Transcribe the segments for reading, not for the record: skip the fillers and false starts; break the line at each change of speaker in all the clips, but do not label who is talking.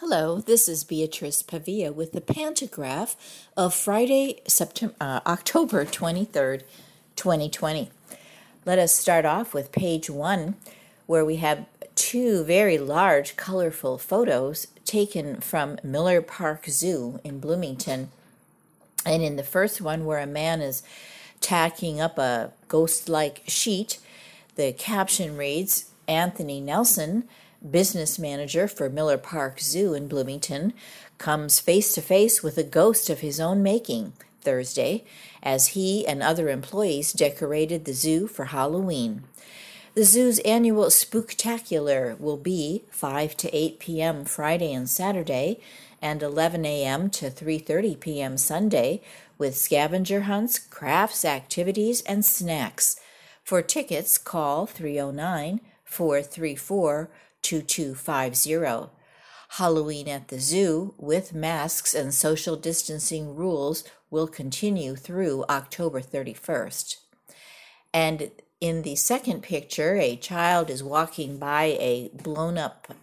Hello, this is Beatrice Pavia with the Pantograph of Friday, October 23rd, 2020. Let us start off with page 1, where we have two very large, colorful photos taken from Miller Park Zoo in Bloomington. And in the first one, where a man is tacking up a ghost-like sheet, the caption reads, Anthony Nelson, business manager for Miller Park Zoo in Bloomington, comes face to face with a ghost of his own making Thursday as he and other employees decorated the zoo for Halloween. The zoo's annual Spooktacular will be 5 to 8 p.m. Friday and Saturday and 11 a.m. to 3:30 p.m. Sunday with scavenger hunts, crafts, activities, and snacks. For tickets, call 309-434-2250. Halloween at the zoo, with masks and social distancing rules, will continue through October 31st. And in the second picture, a child is walking by a blown-up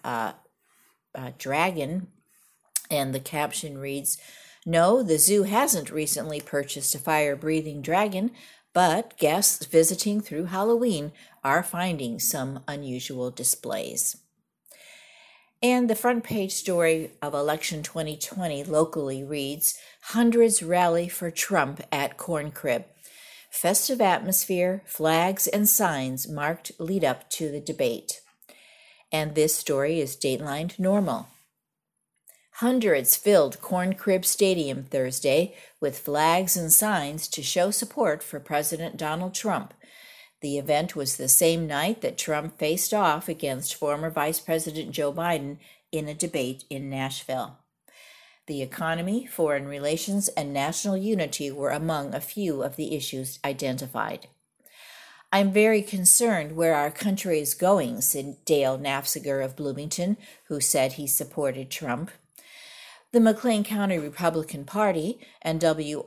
dragon, and the caption reads, No, the zoo hasn't recently purchased a fire-breathing dragon, but guests visiting through Halloween are finding some unusual displays. And the front page story of Election 2020 locally reads, Hundreds rally for Trump at Corn Crib. Festive atmosphere, flags, and signs marked lead up to the debate. And this story is datelined normal. Hundreds filled Corn Crib Stadium Thursday with flags and signs to show support for President Donald Trump. The event was the same night that Trump faced off against former Vice President Joe Biden in a debate in Nashville. The economy, foreign relations, and national unity were among a few of the issues identified. I'm very concerned where our country is going, said Dale Nafziger of Bloomington, who said he supported Trump. The McLean County Republican Party and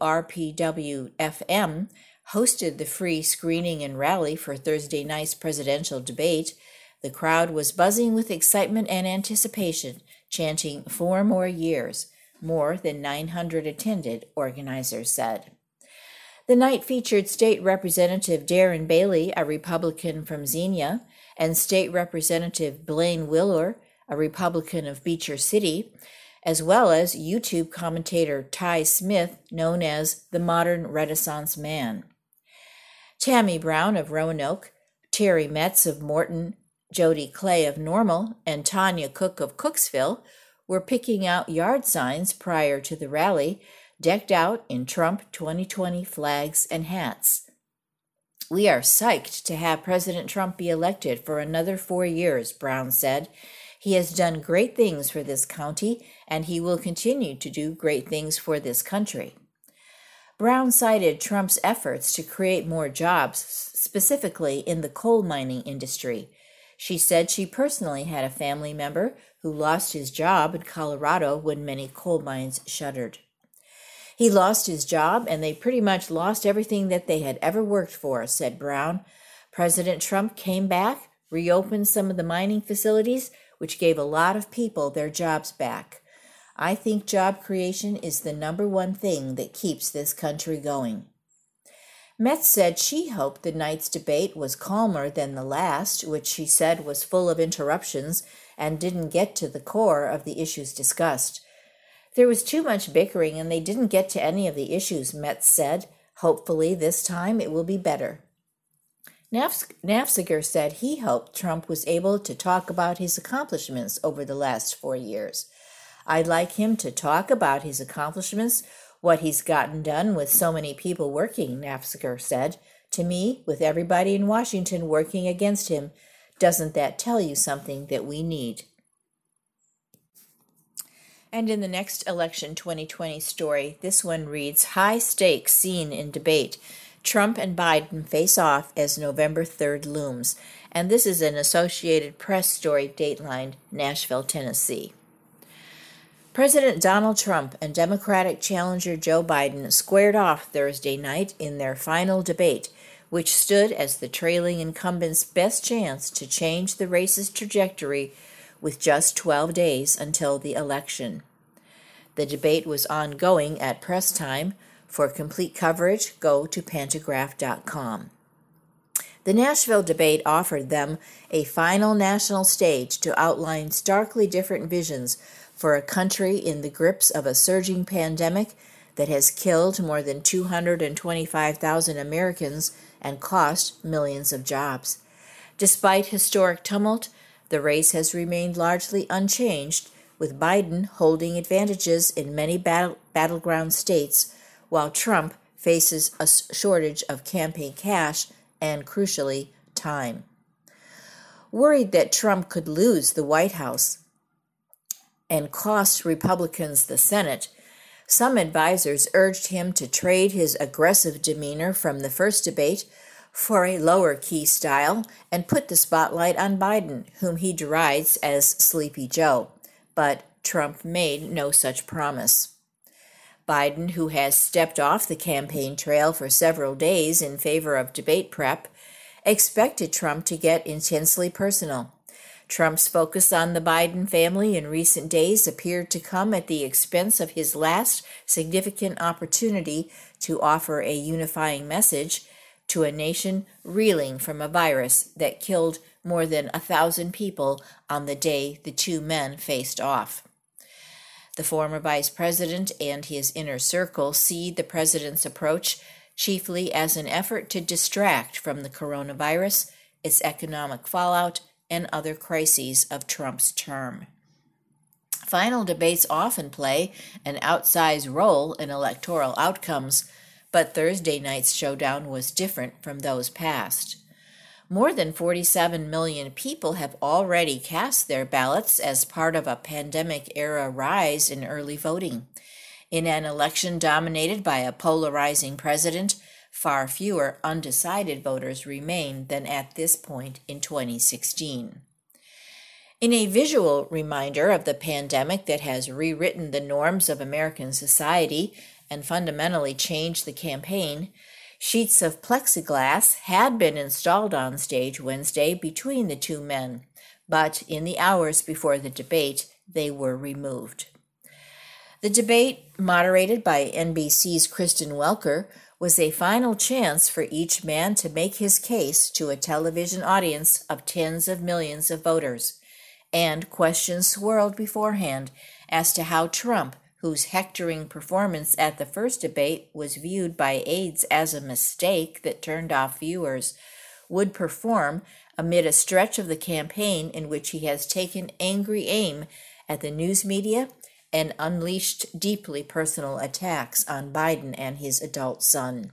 WRPW-FM hosted the free screening and rally for Thursday night's presidential debate. The crowd was buzzing with excitement and anticipation, chanting 4 more years. More than 900 attended, organizers said. The night featured State Representative Darren Bailey, a Republican from Xenia, and State Representative Blaine Willer, a Republican of Beecher City, as well as YouTube commentator Ty Smith, known as the Modern Renaissance Man. Tammy Brown of Roanoke, Terry Metz of Morton, Jody Clay of Normal, and Tanya Cook of Cooksville were picking out yard signs prior to the rally, decked out in Trump 2020 flags and hats. We are psyched to have President Trump be elected for another 4 years, Brown said. He has done great things for this county, and he will continue to do great things for this country. Brown cited Trump's efforts to create more jobs, specifically in the coal mining industry. She said she personally had a family member who lost his job in Colorado when many coal mines shuttered. He lost his job, and they pretty much lost everything that they had ever worked for, said Brown. President Trump came back, reopened some of the mining facilities, which gave a lot of people their jobs back. I think job creation is the number one thing that keeps this country going. Metz said she hoped the night's debate was calmer than the last, which she said was full of interruptions and didn't get to the core of the issues discussed. There was too much bickering and they didn't get to any of the issues, Metz said. Hopefully this time it will be better. Nafziger said he hoped Trump was able to talk about his accomplishments over the last 4 years. I'd like him to talk about his accomplishments, what he's gotten done with so many people working, Nafziger said. To me, with everybody in Washington working against him, doesn't that tell you something that we need? And in the next Election 2020 story, this one reads, High stakes seen in debate. Trump and Biden face off as November 3rd looms. And this is an Associated Press story datelined Nashville, Tennessee. President Donald Trump and Democratic challenger Joe Biden squared off Thursday night in their final debate, which stood as the trailing incumbent's best chance to change the race's trajectory with just 12 days until the election. The debate was ongoing at press time. For complete coverage, go to Pantagraph.com. The Nashville debate offered them a final national stage to outline starkly different visions for a country in the grips of a surging pandemic that has killed more than 225,000 Americans and cost millions of jobs. Despite historic tumult, the race has remained largely unchanged, with Biden holding advantages in many battleground states, while Trump faces a shortage of campaign cash and, crucially, time. Worried that Trump could lose the White House and cost Republicans the Senate, some advisors urged him to trade his aggressive demeanor from the first debate for a lower-key style and put the spotlight on Biden, whom he derides as Sleepy Joe. But Trump made no such promise. Biden, who has stepped off the campaign trail for several days in favor of debate prep, expected Trump to get intensely personal. Trump's focus on the Biden family in recent days appeared to come at the expense of his last significant opportunity to offer a unifying message to a nation reeling from a virus that killed more than 1,000 people on the day the two men faced off. The former vice president and his inner circle see the president's approach chiefly as an effort to distract from the coronavirus, its economic fallout, and other crises of Trump's term. Final debates often play an outsized role in electoral outcomes, but Thursday night's showdown was different from those past. More than 47 million people have already cast their ballots as part of a pandemic-era rise in early voting. In an election dominated by a polarizing president, far fewer undecided voters remain than at this point in 2016. In a visual reminder of the pandemic that has rewritten the norms of American society and fundamentally changed the campaign, sheets of plexiglass had been installed on stage Wednesday between the two men, but in the hours before the debate, they were removed. The debate, moderated by NBC's Kristen Welker, was a final chance for each man to make his case to a television audience of tens of millions of voters, and questions swirled beforehand as to how Trump, whose hectoring performance at the first debate was viewed by aides as a mistake that turned off viewers, would perform amid a stretch of the campaign in which he has taken angry aim at the news media and unleashed deeply personal attacks on Biden and his adult son.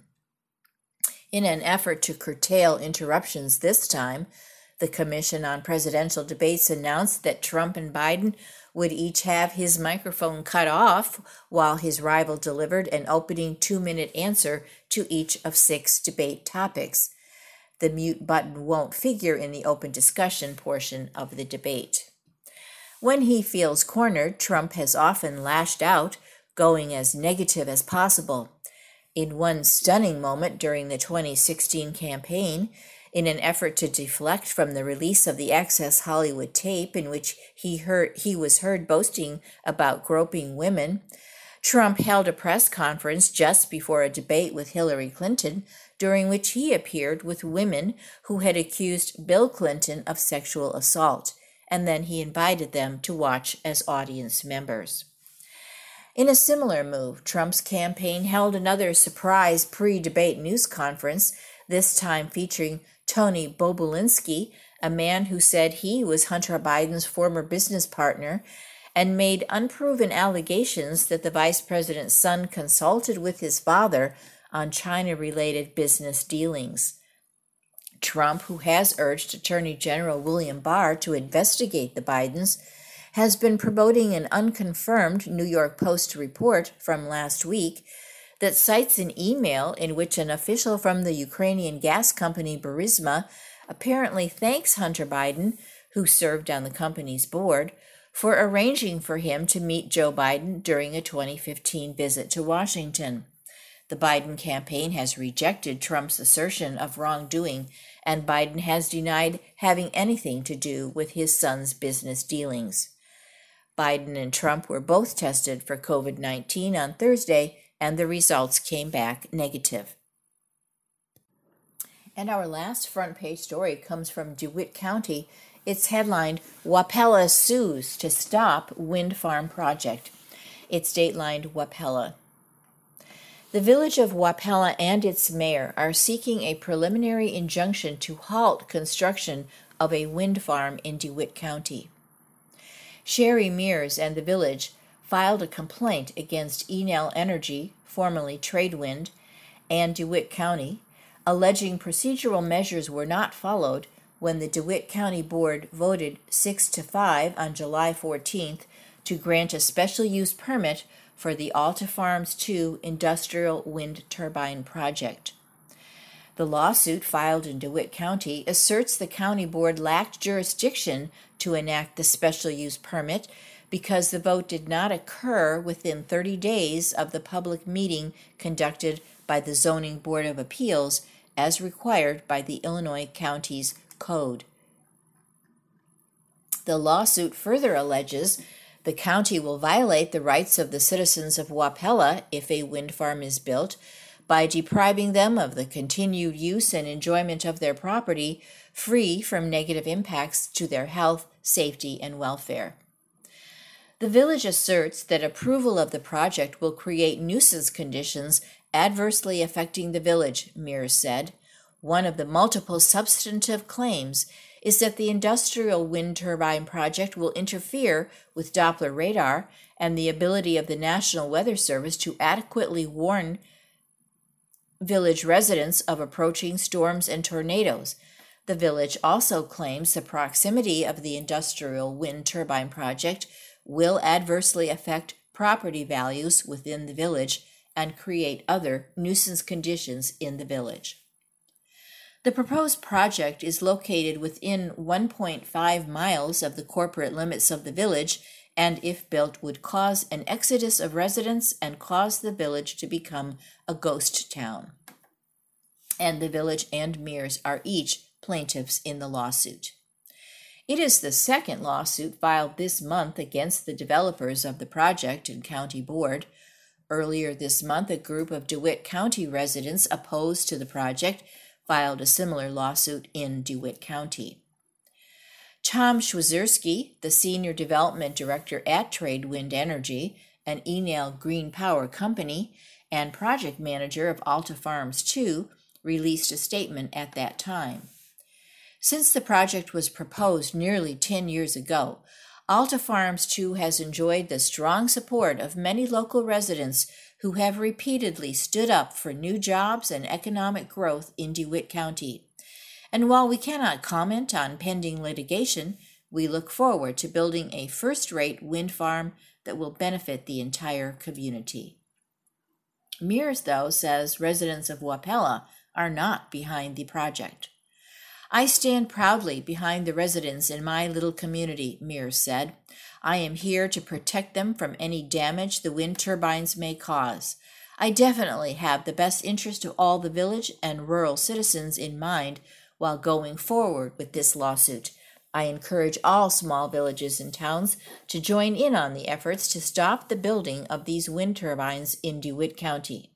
In an effort to curtail interruptions this time, the Commission on Presidential Debates announced that Trump and Biden would each have his microphone cut off while his rival delivered an opening 2-minute answer to each of 6 debate topics. The mute button won't figure in the open discussion portion of the debate. When he feels cornered, Trump has often lashed out, going as negative as possible. In one stunning moment during the 2016 campaign, in an effort to deflect from the release of the Access Hollywood tape in which he was heard boasting about groping women, Trump held a press conference just before a debate with Hillary Clinton, during which he appeared with women who had accused Bill Clinton of sexual assault, and then he invited them to watch as audience members. In a similar move, Trump's campaign held another surprise pre-debate news conference, this time featuring Tony Bobulinski, a man who said he was Hunter Biden's former business partner, and made unproven allegations that the vice president's son consulted with his father on China-related business dealings. Trump, who has urged Attorney General William Barr to investigate the Bidens, has been promoting an unconfirmed New York Post report from last week that cites an email in which an official from the Ukrainian gas company Burisma apparently thanks Hunter Biden, who served on the company's board, for arranging for him to meet Joe Biden during a 2015 visit to Washington. The Biden campaign has rejected Trump's assertion of wrongdoing, and Biden has denied having anything to do with his son's business dealings. Biden and Trump were both tested for COVID-19 on Thursday, and the results came back negative. And our last front page story comes from DeWitt County. It's headlined, Wapella Sues to Stop Wind Farm Project. It's datelined Wapella. The village of Wapella and its mayor are seeking a preliminary injunction to halt construction of a wind farm in DeWitt County. Sherry Mears and the village filed a complaint against Enel Energy, formerly Tradewind, and DeWitt County, alleging procedural measures were not followed when the DeWitt County Board voted 6-5 on July 14th to grant a special use permit for the Alta Farms 2 industrial wind turbine project. The lawsuit filed in DeWitt County asserts the county board lacked jurisdiction to enact the special use permit because the vote did not occur within 30 days of the public meeting conducted by the Zoning Board of Appeals as required by the Illinois Counties Code. The lawsuit further alleges the county will violate the rights of the citizens of Wapella if a wind farm is built by depriving them of the continued use and enjoyment of their property free from negative impacts to their health, safety, and welfare. The village asserts that approval of the project will create nuisance conditions adversely affecting the village, Mears said. One of the multiple substantive claims is that the industrial wind turbine project will interfere with Doppler radar and the ability of the National Weather Service to adequately warn village residents of approaching storms and tornadoes. The village also claims the proximity of the industrial wind turbine project will adversely affect property values within the village and create other nuisance conditions in the village. The proposed project is located within 1.5 miles of the corporate limits of the village and, if built, would cause an exodus of residents and cause the village to become a ghost town. And the village and Mears are each plaintiffs in the lawsuit. It is the second lawsuit filed this month against the developers of the project and county board. Earlier this month, a group of DeWitt County residents opposed to the project filed a similar lawsuit in DeWitt County. Tom Schwazerski, the Senior Development Director at Tradewind Energy, an Enel Green Power company, and project manager of Alta Farms 2, released a statement at that time. Since the project was proposed nearly 10 years ago, Alta Farms 2 has enjoyed the strong support of many local residents who have repeatedly stood up for new jobs and economic growth in DeWitt County. And while we cannot comment on pending litigation, we look forward to building a first-rate wind farm that will benefit the entire community. Mears, though, says residents of Wapella are not behind the project. I stand proudly behind the residents in my little community, Mears said. I am here to protect them from any damage the wind turbines may cause. I definitely have the best interest of all the village and rural citizens in mind while going forward with this lawsuit. I encourage all small villages and towns to join in on the efforts to stop the building of these wind turbines in DeWitt County.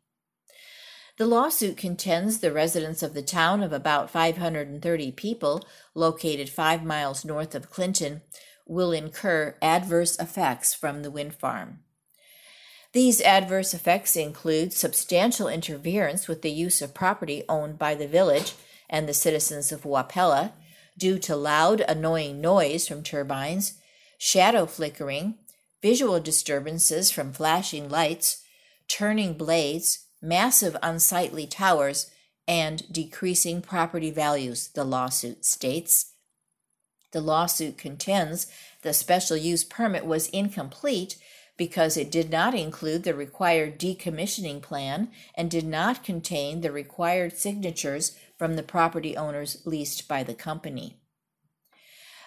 The lawsuit contends the residents of the town of about 530 people, located 5 miles north of Clinton, will incur adverse effects from the wind farm. These adverse effects include substantial interference with the use of property owned by the village and the citizens of Wapella due to loud, annoying noise from turbines, shadow flickering, visual disturbances from flashing lights, turning blades, massive unsightly towers, and decreasing property values, the lawsuit states. The lawsuit contends the special use permit was incomplete because it did not include the required decommissioning plan and did not contain the required signatures from the property owners leased by the company.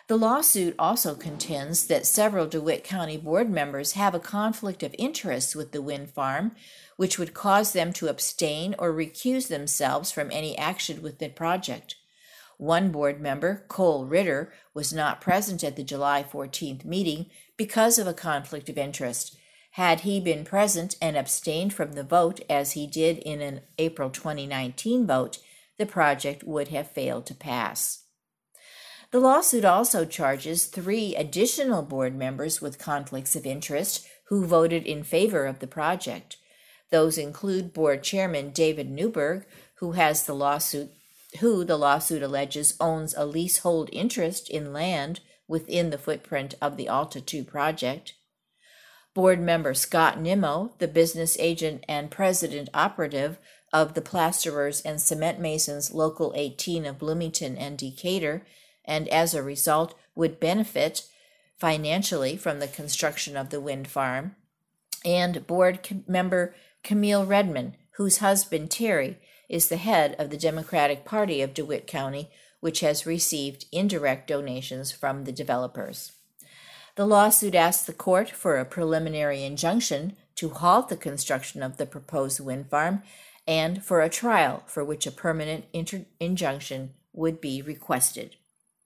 The lawsuit also contends that several DeWitt County board members have a conflict of interest with the wind farm, which would cause them to abstain or recuse themselves from any action with the project. One board member, Cole Ritter, was not present at the July 14th meeting because of a conflict of interest. Had he been present and abstained from the vote, as he did in an April 2019 vote, the project would have failed to pass. The lawsuit also charges 3 additional board members with conflicts of interest who voted in favor of the project. Those include Board Chairman David Newberg, who the lawsuit alleges owns a leasehold interest in land within the footprint of the Alta II project. Board member Scott Nimmo, the business agent and president operative of the Plasterers and Cement Masons Local 18 of Bloomington and Decatur, and as a result would benefit financially from the construction of the wind farm, and board member Camille Redman, whose husband Terry is the head of the Democratic Party of DeWitt County, which has received indirect donations from the developers. The lawsuit asks the court for a preliminary injunction to halt the construction of the proposed wind farm and for a trial for which a permanent injunction would be requested.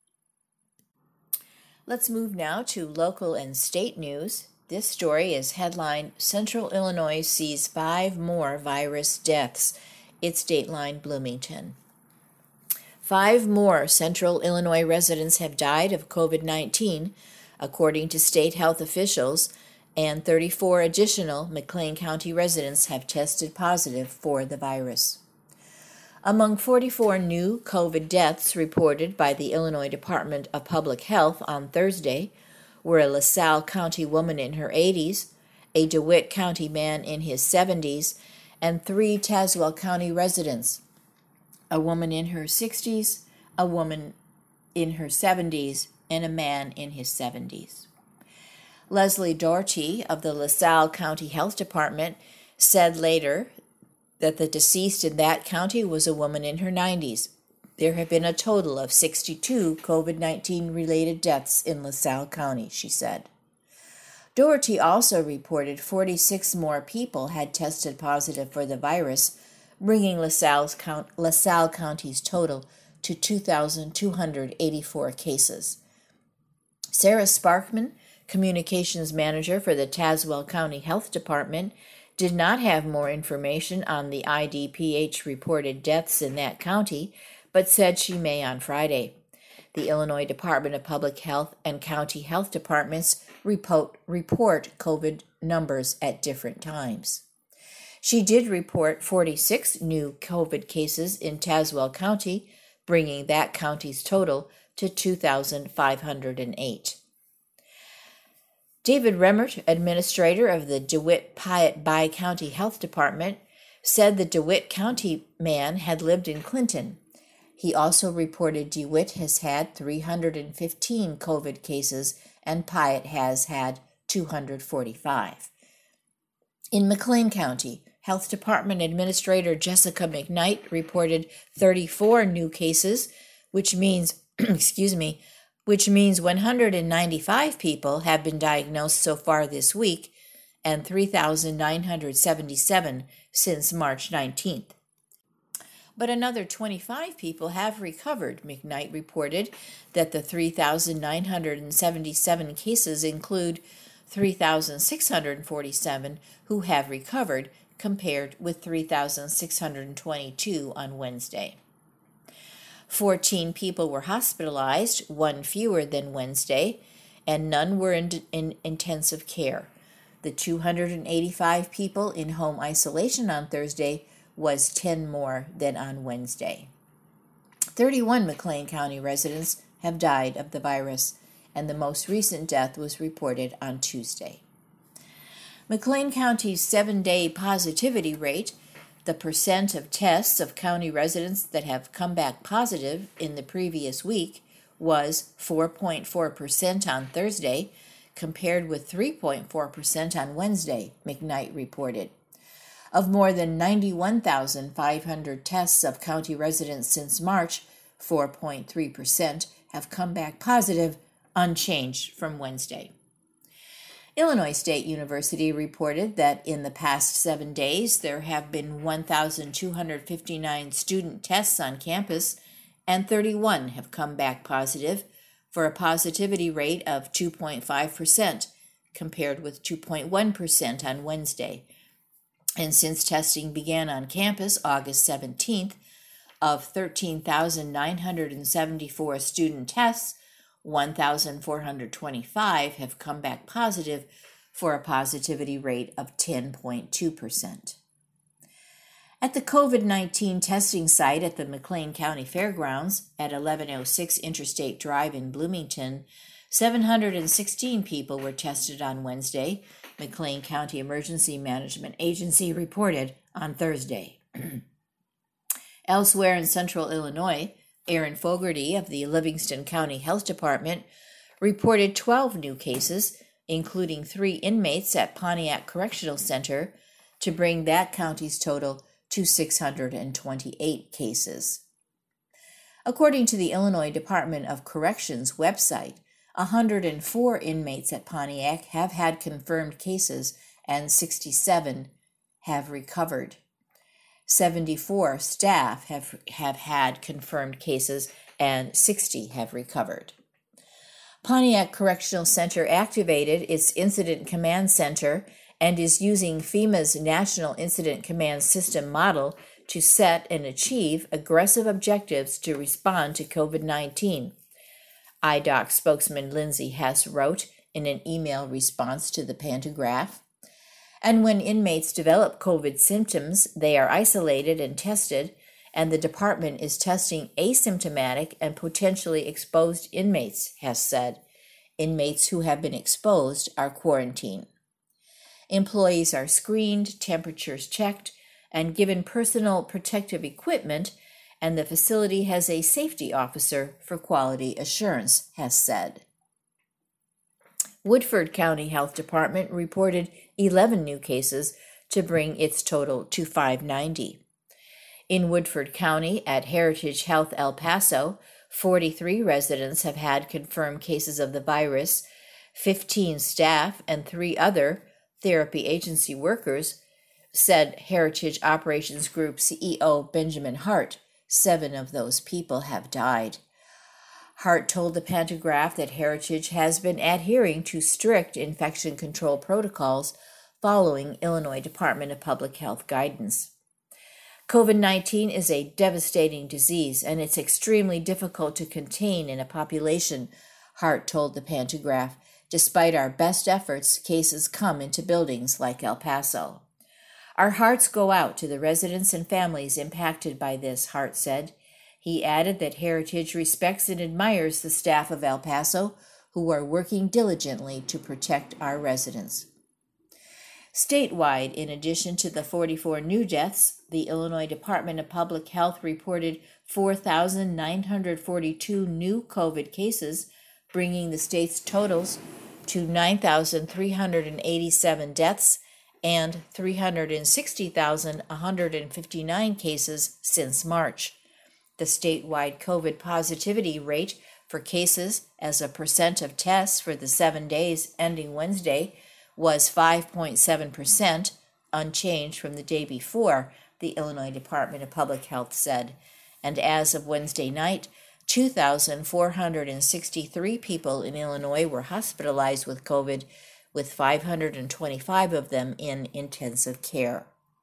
Let's move now to local and state news. This story is headlined, Central Illinois Sees 5 More Virus Deaths. It's Dateline Bloomington. 5 more Central Illinois residents have died of COVID-19, according to state health officials, and 34 additional McLean County residents have tested positive for the virus. Among 44 new COVID deaths reported by the Illinois Department of Public Health on Thursday were a LaSalle County woman in her 80s, a DeWitt County man in his 70s, and 3 Tazewell County residents, a woman in her 60s, a woman in her 70s, and a man in his 70s. Leslie Doherty of the LaSalle County Health Department said later that the deceased in that county was a woman in her 90s. There have been a total of 62 COVID-19 related deaths in LaSalle County, she said. Doherty also reported 46 more people had tested positive for the virus, bringing LaSalle County's total to 2,284 cases. Sarah Sparkman, communications manager for the Tazewell County Health Department, did not have more information on the IDPH reported deaths in that county, but said she may on Friday. The Illinois Department of Public Health and county health departments report COVID numbers at different times. She did report 46 new COVID cases in Tazewell County, bringing that county's total to 2,508. David Remmert, administrator of the DeWitt-Piatt Bi-County Health Department, said the DeWitt County man had lived in Clinton. He also reported DeWitt has had 315 COVID cases and Piatt has had 245. In McLean County, Health Department Administrator Jessica McKnight reported 34 new cases, which means 195 people have been diagnosed so far this week and 3,977 since March 19th. But another 25 people have recovered. McKnight reported that the 3,977 cases include 3,647 who have recovered, compared with 3,622 on Wednesday. 14 people were hospitalized, 1 fewer than Wednesday, and none were in intensive care. The 285 people in home isolation on Thursday was 10 more than on Wednesday. 31 McLean County residents have died of the virus, and the most recent death was reported on Tuesday. McLean County's 7-day positivity rate, the percent of tests of county residents that have come back positive in the previous week, was 4.4% on Thursday, compared with 3.4% on Wednesday, McKnight reported. Of more than 91,500 tests of county residents since March, 4.3% have come back positive, unchanged from Wednesday. Illinois State University reported that in the past 7 days, there have been 1,259 student tests on campus, and 31 have come back positive, for a positivity rate of 2.5%, compared with 2.1% on Wednesday. And since testing began on campus August 17th, of 13,974 student tests, 1,425 have come back positive, for a positivity rate of 10.2%. At the COVID-19 testing site at the McLean County Fairgrounds at 1106 Interstate Drive in Bloomington, 716 people were tested on Wednesday, McLean County Emergency Management Agency reported on Thursday. Elsewhere in central Illinois, Aaron Fogarty of the Livingston County Health Department reported 12 new cases, including 3 inmates at Pontiac Correctional Center, to bring that county's total to 628 cases. According to the Illinois Department of Corrections website, 104 inmates at Pontiac have had confirmed cases and 67 have recovered. 74 staff have had confirmed cases and 60 have recovered. Pontiac Correctional Center activated its Incident Command Center and is using FEMA's National Incident Command System model to set and achieve aggressive objectives to respond to COVID-19. IDOC spokesman Lindsay Hess wrote in an email response to the Pantagraph. And when inmates develop COVID symptoms, they are isolated and tested, and the department is testing asymptomatic and potentially exposed inmates, Hess said. Inmates who have been exposed are quarantined. Employees are screened, temperatures checked, and given personal protective equipment, and the facility has a safety officer for quality assurance, Hess said. Woodford County Health Department reported 11 new cases to bring its total to 590. In Woodford County at Heritage Health El Paso, 43 residents have had confirmed cases of the virus. 15 staff and 3 other therapy agency workers, said Heritage Operations Group CEO Benjamin Hart. 7 of those people have died. Hart told the Pantagraph that Heritage has been adhering to strict infection control protocols following Illinois Department of Public Health guidance. COVID-19 is a devastating disease, and it's extremely difficult to contain in a population, Hart told the Pantagraph. Despite our best efforts, cases come into buildings like El Paso. Our hearts go out to the residents and families impacted by this, Hart said. He added that Heritage respects and admires the staff of El Paso, who are working diligently to protect our residents. Statewide, in addition to the 44 new deaths, the Illinois Department of Public Health reported 4,942 new COVID cases, bringing the state's totals to 9,387 deaths and 360,159 cases since March. The statewide COVID positivity rate for cases as a percent of tests for the 7 days ending Wednesday was 5.7%, unchanged from the day before, the Illinois Department of Public Health said. And as of Wednesday night, 2,463 people in Illinois were hospitalized with COVID, with 525 of them in intensive care.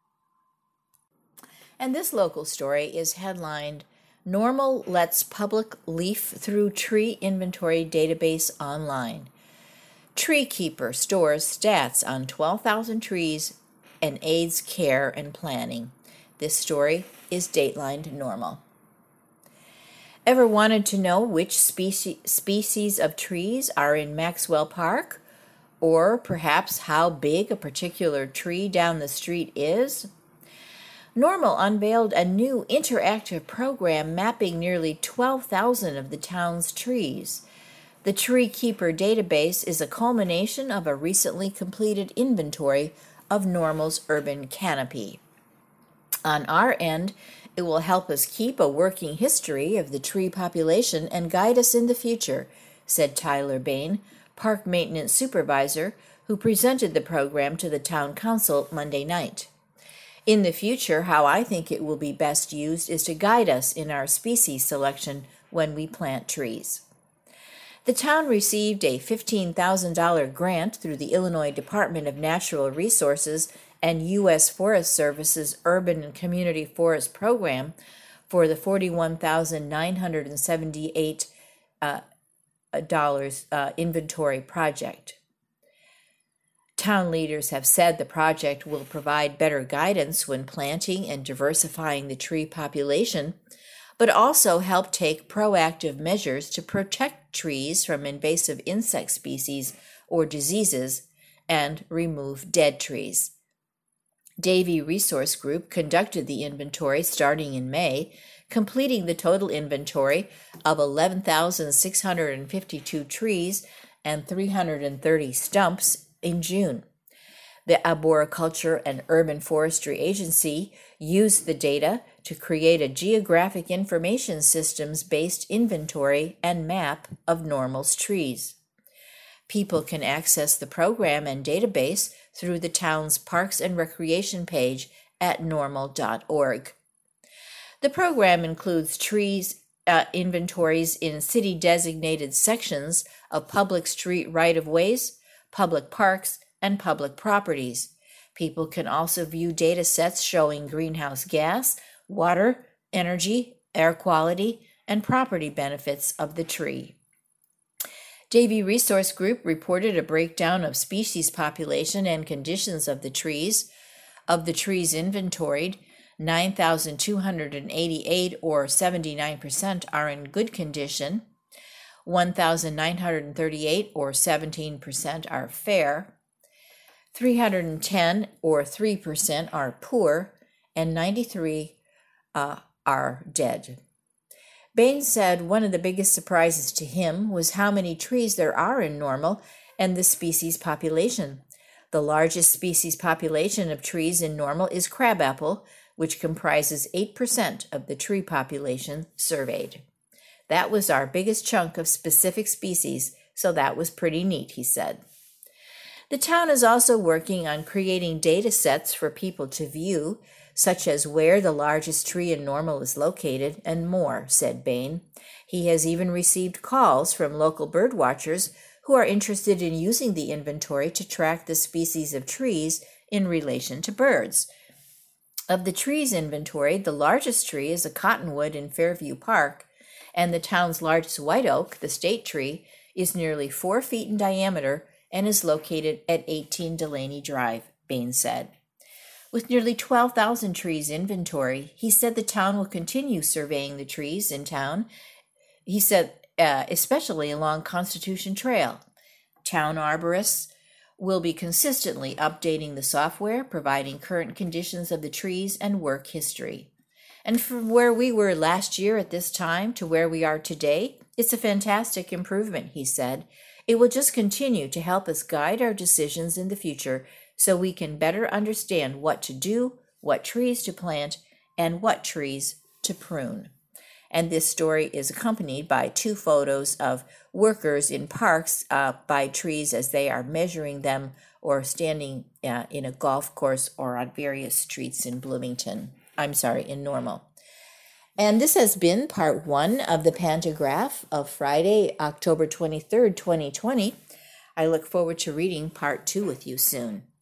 And this local story is headlined, Normal lets public leaf through tree inventory database online. Treekeeper stores stats on 12,000 trees and aids care and planning. This story is datelined Normal. Ever wanted to know which species of trees are in Maxwell Park? Or perhaps how big a particular tree down the street is? Normal unveiled a new interactive program mapping nearly 12,000 of the town's trees. The Treekeeper database is a culmination of a recently completed inventory of Normal's urban canopy. On our end, it will help us keep a working history of the tree population and guide us in the future, said Tyler Bain, park maintenance supervisor, who presented the program to the town council Monday night. In the future, how I think it will be best used is to guide us in our species selection when we plant trees. The town received a $15,000 grant through the Illinois Department of Natural Resources and U.S. Forest Service's Urban and Community Forest Program for the $41,978 inventory project. Town leaders have said the project will provide better guidance when planting and diversifying the tree population, but also help take proactive measures to protect trees from invasive insect species or diseases and remove dead trees. Davie Resource Group conducted the inventory starting in May, completing the total inventory of 11,652 trees and 330 stumps in June. The Arboriculture and Urban Forestry Agency used the data to create a geographic information systems-based inventory and map of Normal's trees. People can access the program and database through the town's Parks and Recreation page at normal.org. The program includes trees inventories in city-designated sections of public street right-of-ways, public parks, and public properties. People can also view data sets showing greenhouse gas, water, energy, air quality, and property benefits of the tree. Davie Resource Group reported a breakdown of species population and conditions of the trees. Of the trees inventoried, 9,288 or 79% are in good condition, 1,938 or 17% are fair, 310 or 3% are poor, and 93 are dead. Bain said one of the biggest surprises to him was how many trees there are in Normal and the species population. The largest species population of trees in Normal is crabapple, which comprises 8% of the tree population surveyed. That was our biggest chunk of specific species, so that was pretty neat, he said. The town is also working on creating data sets for people to view, such as where the largest tree in Normal is located and more, said Bain. He has even received calls from local bird watchers who are interested in using the inventory to track the species of trees in relation to birds. Of the trees inventoried, the largest tree is a cottonwood in Fairview Park, and the town's largest white oak, the state tree, is nearly 4 feet in diameter and is located at 18 Delaney Drive, Bain said. With nearly 12,000 trees inventory, he said the town will continue surveying the trees in town. He said, especially along Constitution Trail. Town arborists will be consistently updating the software, providing current conditions of the trees and work history. And from where we were last year at this time to where we are today, it's a fantastic improvement, he said. It will just continue to help us guide our decisions in the future so we can better understand what to do, what trees to plant, and what trees to prune. And this story is accompanied by 2 photos of workers in parks by trees as they are measuring them or standing in a golf course or on various streets in in Normal. And this has been part 1 of the Pantograph of Friday, October 23rd, 2020. I look forward to reading part 2 with you soon.